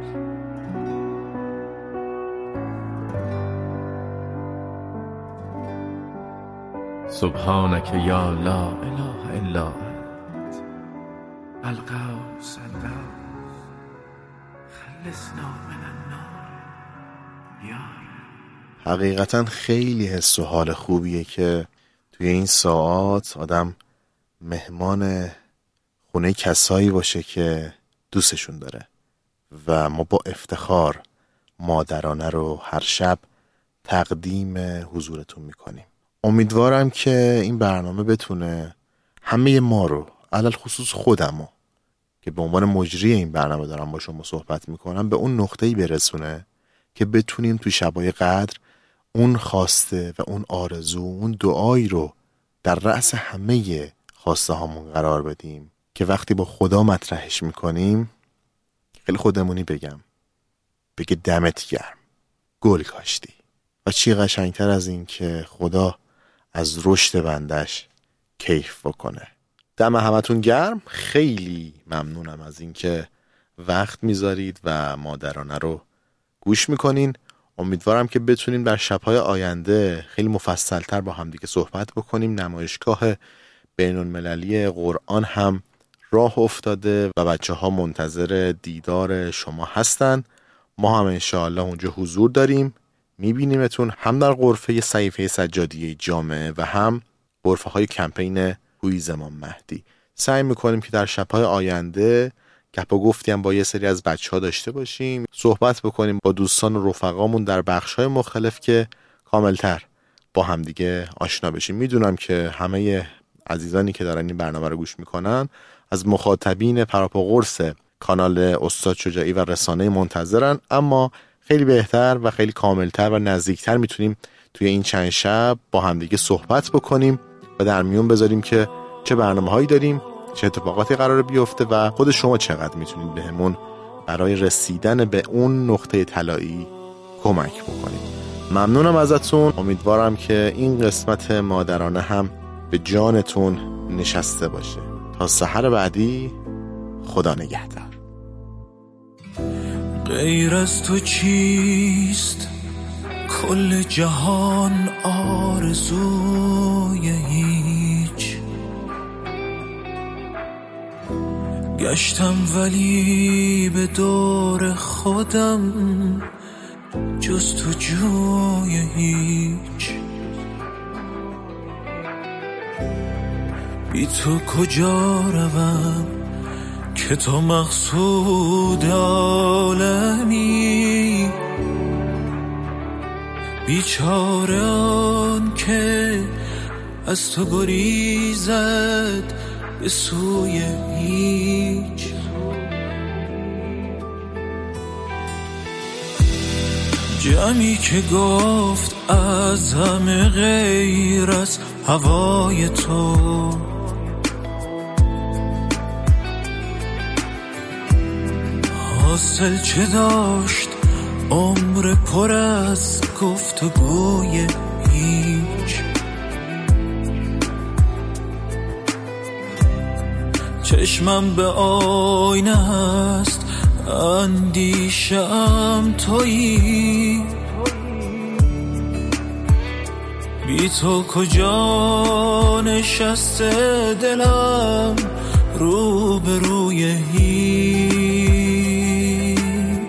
سبحانك یا لا اله الا انت القوس القوس خلصنا من النار یا. حقیقتا خیلی حس و حال خوبیه که توی این ساعات آدم مهمان خونه کسایی باشه که دوستشون داره و ما با افتخار مادرانه رو هر شب تقدیم حضورتون میکنیم. امیدوارم که این برنامه بتونه همه ما رو، علل خصوص خودمو که به عنوان مجری این برنامه دارم با شما صحبت میکنم، به اون نقطه‌ای برسونه که بتونیم تو شبای قدر اون خواسته و اون آرزو، اون دعایی رو در رأس همه خواسته هامون قرار بدیم که وقتی با خدا مطرحش میکنیم خیلی خودمونی بگه دمت گرم، گل کاشتی. و چی قشنگتر از این که خدا از رشد بندش کیف بکنه. دم همتون گرم. خیلی ممنونم از این که وقت میذارید و مادرانه رو گوش میکنین. امیدوارم که بتونیم در شب‌های آینده خیلی مفصل‌تر با هم دیگه صحبت بکنیم. نمایشگاه بین‌المللی قرآن هم راه افتاده و بچه‌ها منتظر دیدار شما هستن. ما هم انشاءالله اونجا حضور داریم، میبینیمتون هم در غرفه صحیفه سجادیه جامعه و هم غرفه های کمپین هویز امام مهدی. سعی میکنیم که در شب‌های آینده گپ و گفتی هم با یه سری از بچه‌ها داشته باشیم، صحبت بکنیم با دوستان و رفقامون در بخش‌های مختلف که کاملتر با هم دیگه آشنا بشیم. میدونم که همه عزیزانی که دارن این برنامه رو گوش میکنن از مخاطبین پراپاقرص کانال استاد شجاعی و رسانه منتظرن، اما خیلی بهتر و خیلی کاملتر و نزدیکتر میتونیم توی این چند شب با همدیگه صحبت بکنیم و در میون بذاریم که چه برنامه‌هایی داریم، چه اتفاقاتی قراره بیفته و خود شما چقدر میتونید بهمون برای رسیدن به اون نقطه طلایی کمک بکنید. ممنونم ازتون. امیدوارم که این قسمت مادرانه هم به جانتون نشسته باشه. تا سحر بعدی، خدا نگهدار. غیر از تو چیست کل جهان آرزوی هیچ، گشتم ولی به دور خودم جز تو جوی هیچ. بی تو کجا روم که تو مقصود عالمی، بیچاره آن که از تو گریزد به سوی هیچ. جمعی که گفت از همه غیر از هوای تو، حاصل چه داشت عمر پر از گفتگوی هیچ. چشمم به آینه است اندیشم تویی، بی تو کجا نشسته دلم رو به روی هیچ.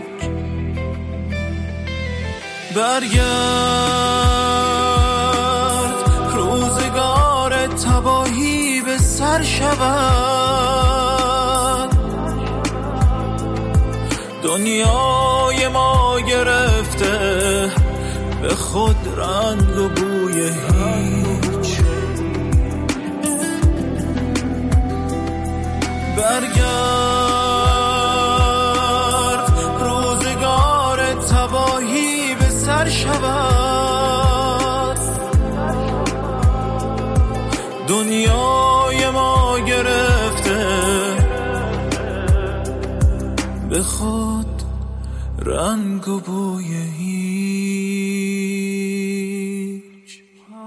برگرد روزگار تباهی به سر شود، دنیای ما گرفته به خود رنگ و بوی هیچ. برگرد روزگار تباهی به سر شود، دنیای ما گرفته به خود رنگ و بوی هیچ.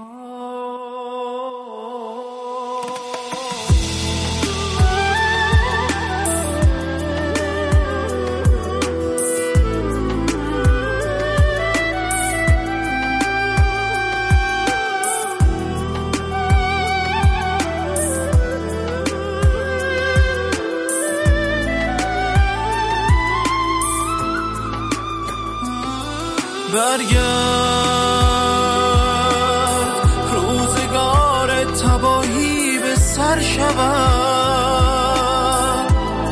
برگرد روزگار تباهی به سر شود،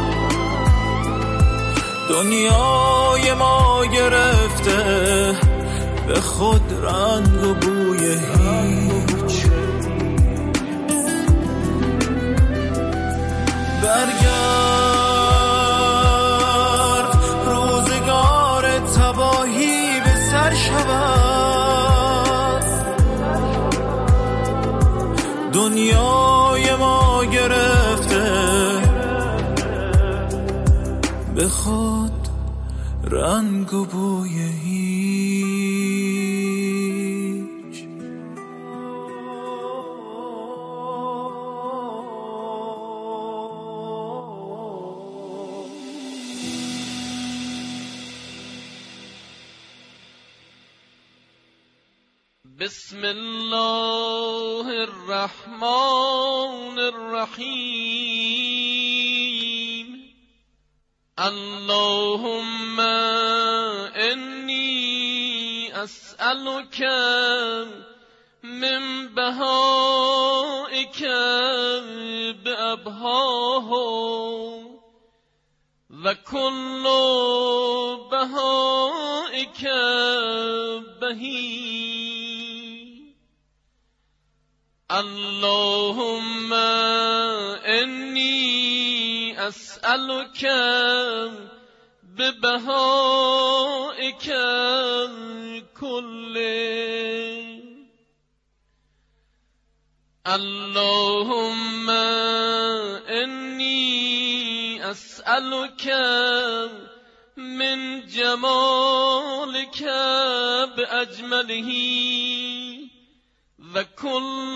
دنیای ما گرفته به خود رنگ و بوی هیچ. برگرد روزگار تباهی به سر شود، دنیای ما گرفته به خود رنگ و بوی هیچ. بسم الله الرحمن الرحیم. اللهم انی اسألک من بهائک بأبهاه و کل بهائک بهی. اللهم انی اسألک ببهائک کله. اللهم انی اسألک من جمالک باجمله و کل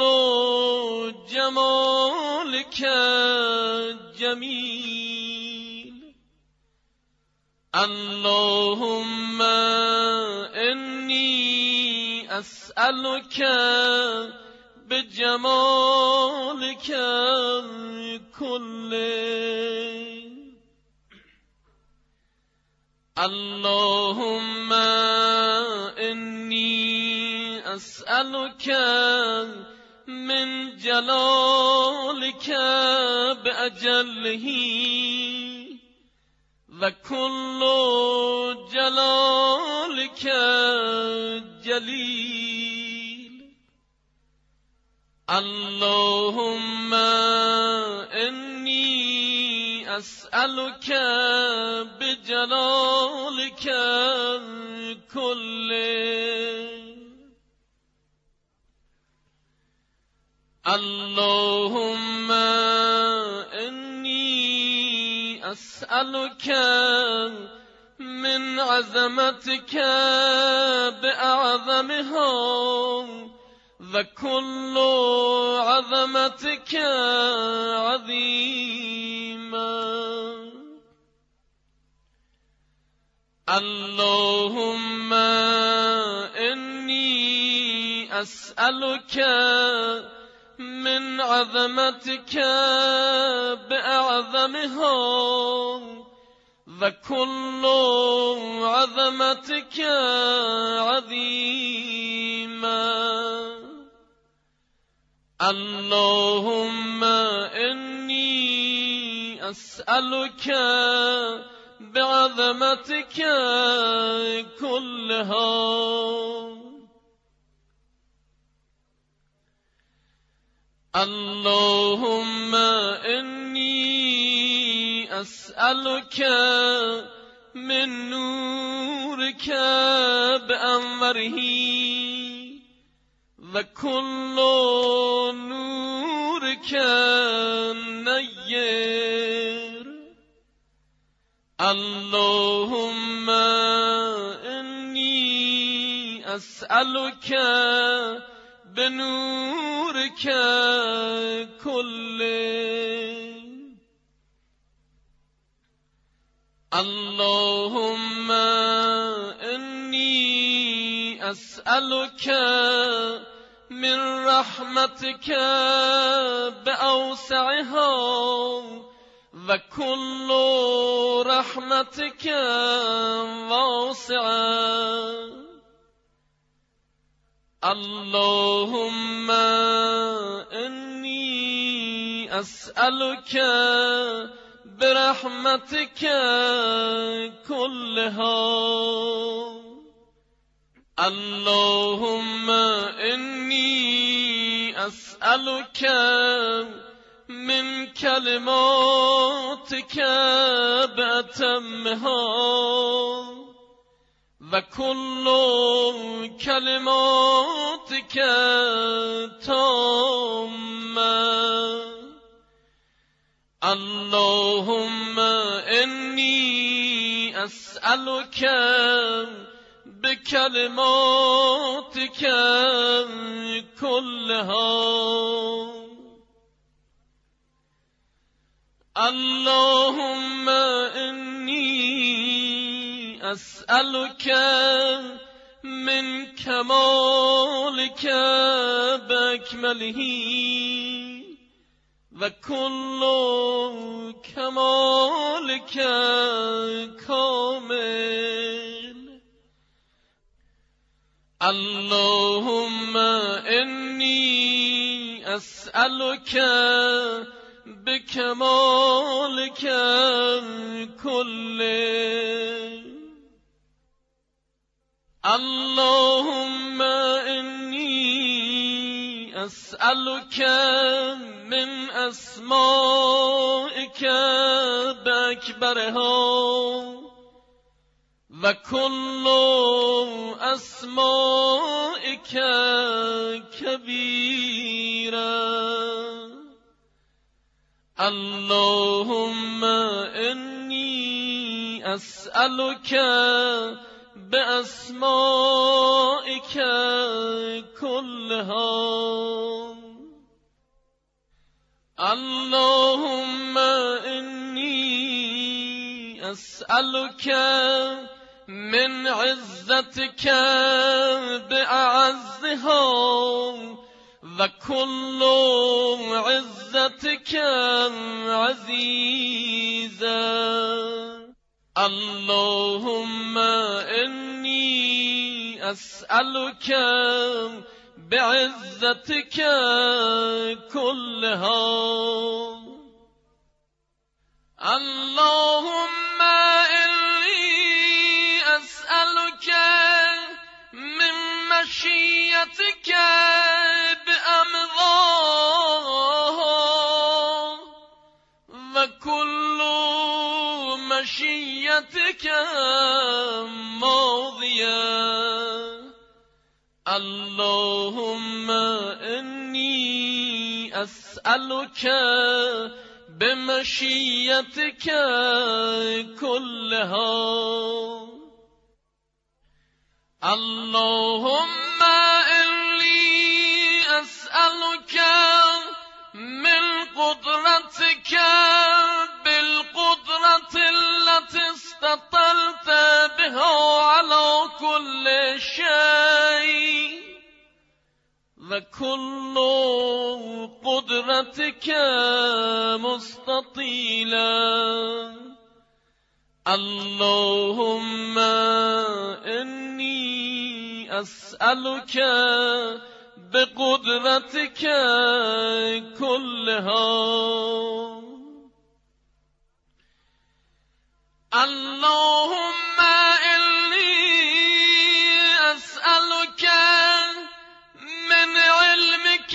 جمالک جمیل. اللهم انی اسألک بجمالک کله. اللهم انی اسألک من جلالک باجله و کل جلالک جلیل. اللهم انی اسألک بجلالک کله. اللهم انی اسألک من عظمتك بأعظمها و کل عظمتك عظیما. اللهم انی اسألك من عظمتك بأعظمها و کل عظمتك عظیما. اللهم انی اسألك بعظمتك كلها. اللهم انی اسألك من نورك بأنوره و کل نورك نیر. اللهم انی اسألك بنورك كله. اللهم انی اسألك من رحمتك بأوسعها و کل رحمتك واسعة. اللهم انی اسألك برحمتك كلها. اللهم انی اسألك من كلماتك بأتمها و کل کلماتک تامه. اللهم انی اسألك بکلماتک كلها. اللهم انی اسألك من كمالك بأكمله وكل كمالك كامل. اللهم إني أسألك بكمالك كله. اللهم إني أسألك من أسمائك بأكبرها وكل أسمائك كبيرا. اللهم إني أسألك بأسمائك كلها. اللهم إني أسألك من عزتك بأعزها وكل عزتك عزيزا. اللهم إني أسألك بعزتك كلها. اللهم إني أسألك من مشيتك بأمضاها وكل مشيتك ماضية. اللهم إني أسألك بمشيتك كلها. اللهم إني أسألك من قدرتك بالقدرة التي استطلت بها على كل شيء وكل قدرتك مستطيلا. اللهم إني أسألك بقدرتك كلها. اللهم إني أسألك من علمك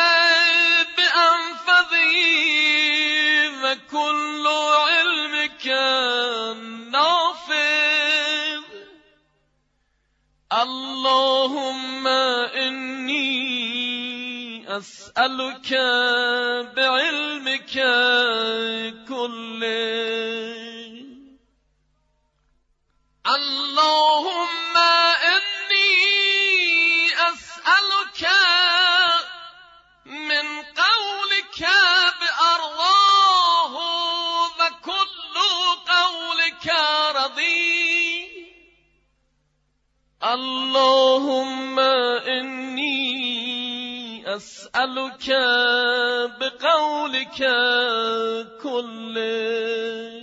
بأنفذه وكل علمك نافذ. اللهم إني أسألك بعلمك كله. اللهم إني أسألك من قولك بأرضاه وكل قولك رضي. اللهم إني أسألك بقولك كله.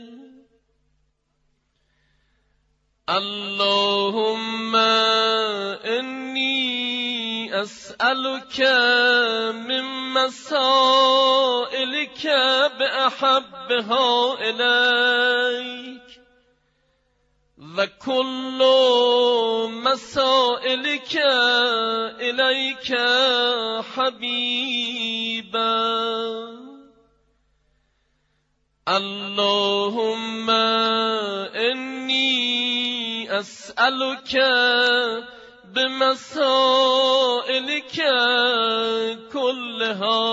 اللهم إني أسألك من مسائلك بأحبها إليك وكل مسائلك إليك حبيبا. اللهم إني أسألك بمسائلك كلها.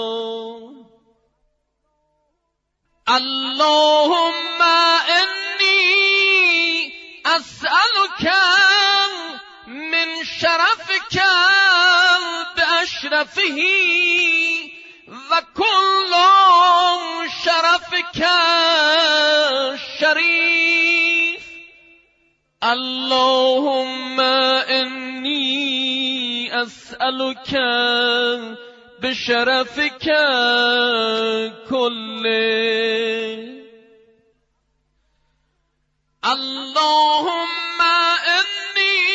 اللهم إني أسألك من شرفك بأشرفه وكل شرفك شريف. اللهم إني أسألك بشرفك كله اللهم إني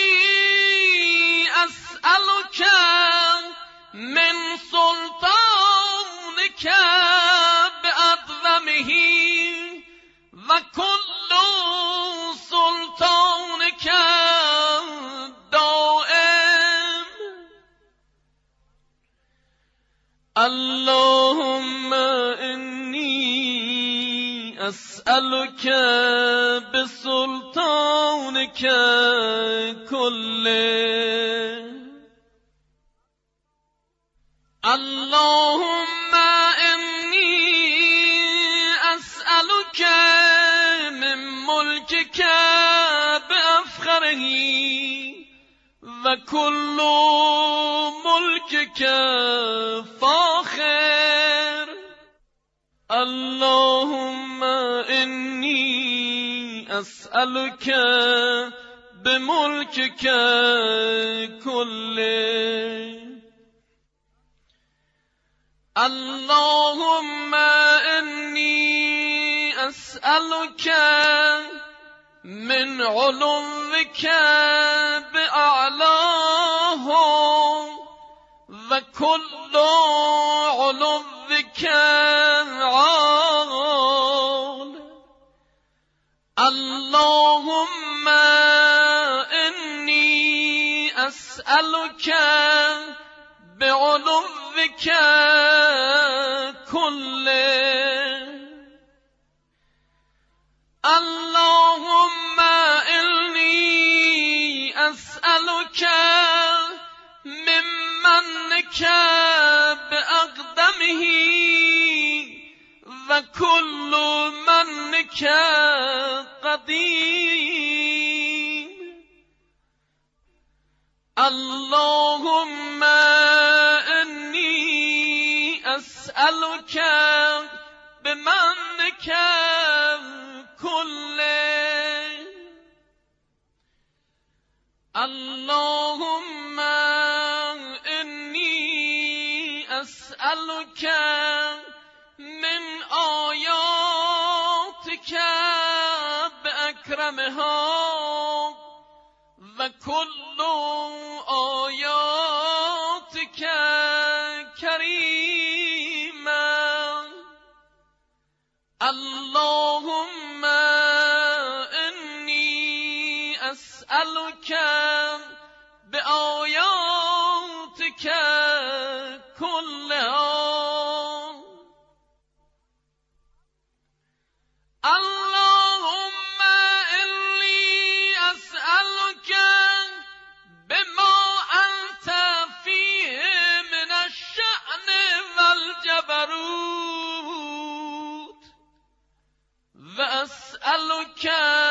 أسألك من سلطانك بأعظمه وكل سلطانك دائم اللهم إني أسألك بسلطانك كله اللهم إني أسألك من ملكك بأفخره وكل ملكك فاخر اللهم إني أسألك بملكك كله اللهم إني أسألك من علوك بأعلاه وكل علوك عال اللهم إني أسألك بعلوك كله اللهم إني أسألك من منك بأقدمه وكل منك قديم اللهم إني أسألك بمنك كله اللهم إني أسألك من آياتك بأكرمها وكل آياتك كريما اللهم إني أسألك بآياتك كلها اللهم إني أسألك بما أنت فيه من الشأن والجبروت وأسألك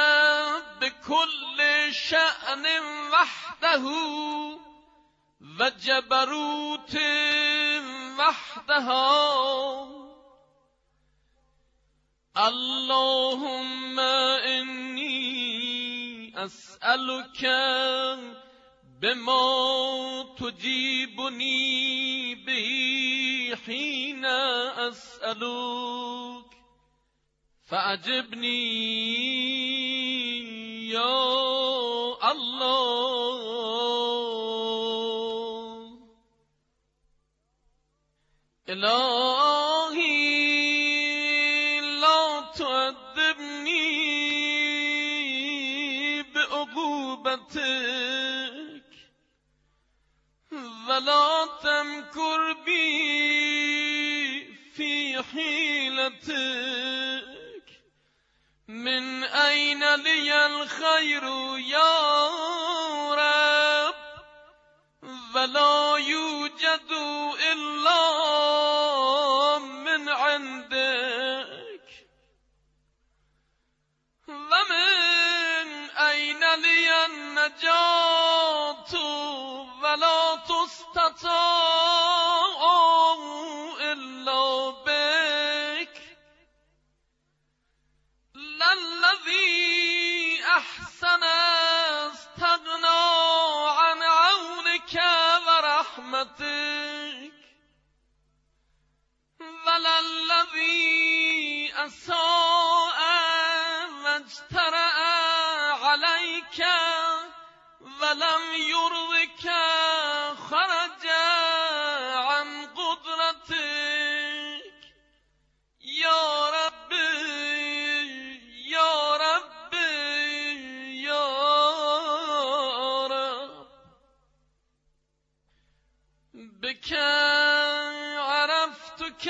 بكل شأن وحده وجبروت وحدها اللهم إني أسألك بما تجيبني به حين أسألك فأجبني يا الله إلهي لا تعذبني بعقوبتك ولا تمكر بي في حيلتك من أين لي الخير يا رب ولا يوجد إلا من عندك ومن أين لي النجاة ولا تستطاع إلا بك للذي أحسن استغنى عن عونك ورحمتك أساء واجترأ عليك ولم يرضك خرج عن قدرتك يا ربي يا ربي يا رب بك عرفتك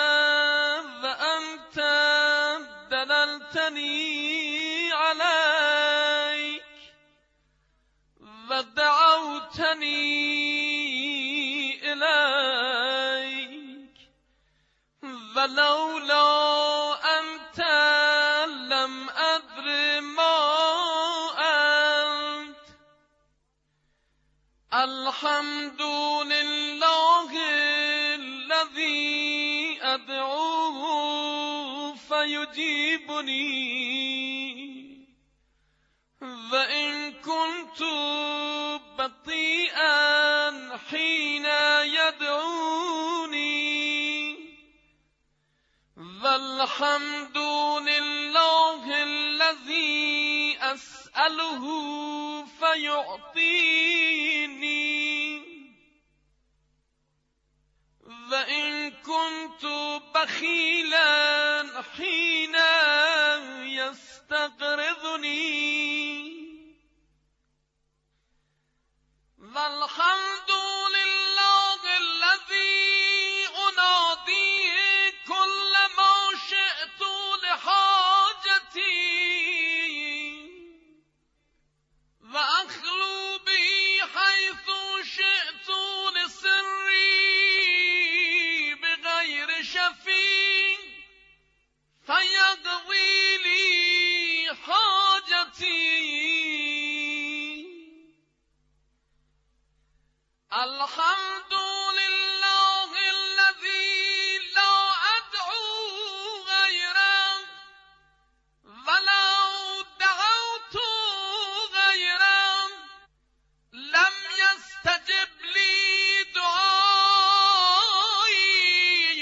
وأنت دللتني عليك ودعوتني إليك ولولا أنت لم أدر ما أنت الحمد لله الذي أدعوه فيجيبني وإن كنت بطيئا حين يدعوني والحمد لله الذي أسأله فيعطيني وإن كنت بخيلا حين يستقرضني والحمد لله الذي أناديه كل ما شئت لحاجتي وأخلو به حيث شئت لسري بغير شفيع فيقضي لي حاجتي الحمد لله الذي لا أدعو غيره ولو دعوت غيره لم يستجب لي دعائي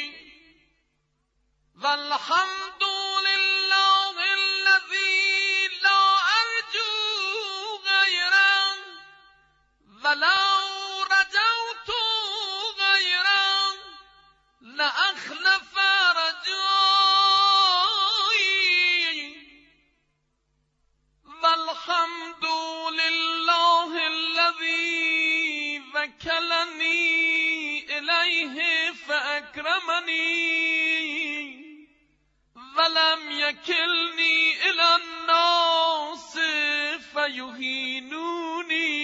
والحمد لله الذي لا أرجو غيره ولو رجوت غيره لأخلف رجائي والحمد لله الذي وكلني إليه فأكرمني ولم يكلني إلى الناس فيهينوني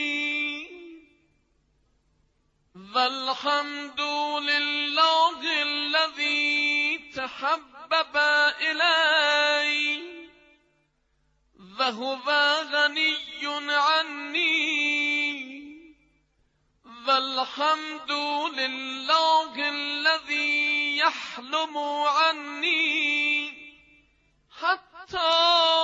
والحمد لله الذي تحبب إلي وهو غني عني والحمد لله الذي يحلم عني حتى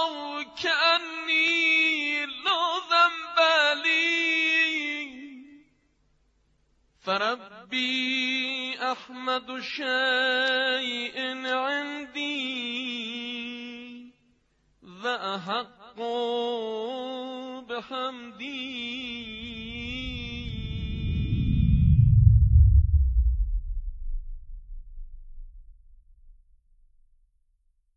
كأني لا ذنب لي فربي أحمد شيء عندي وأحق بحمدي